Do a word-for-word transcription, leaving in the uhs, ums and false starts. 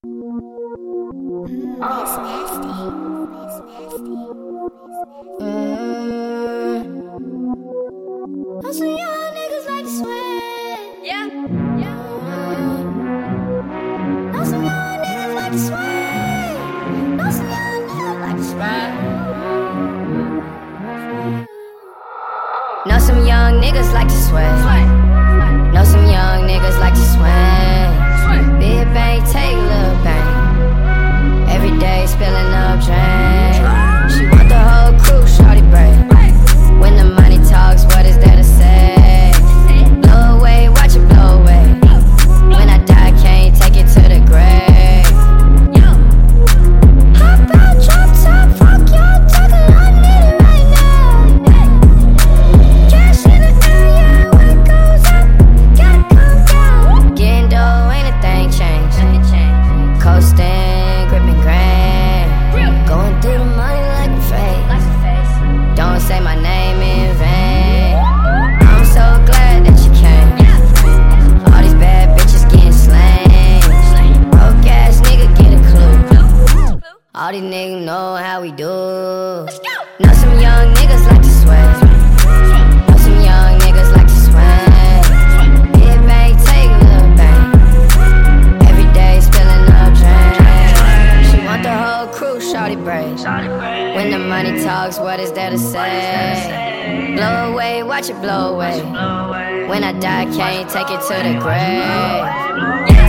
Mm, it's nasty. It's nasty. Mm. Know some young niggas like to sweat. Yeah, yeah. Know some young niggas like to sweat. Know some young niggas like to sweat. Know some young niggas like to sweat. Know some young niggas like to sweat. Big bang, take little bang. Every day spilling up drain. She want the whole crew, shorty break. When the money talks, what is there to say? Blow away, watch it blow away. When I die, can't take it to the grave. Hop out, drop top, fuck y'all talking, I need it right now. Cash in the air, yeah, when it goes up, gotta come down. Getting dough, ain't a thing changed. Coasting, gripping grand. Going through the money like a face. Don't say my name in vain. I'm so glad that you came. All these bad bitches getting slain. Broke ass nigga get a clue. All these niggas know how we do. Know some young niggas like to sweat. Know some young niggas like to sweat. Big bang, take little bang. Every day spilling up drain. She want the whole crew, shorty break. When the money talks, what is there to say? Blow away, watch it blow away. When I die, can't take it to the grave.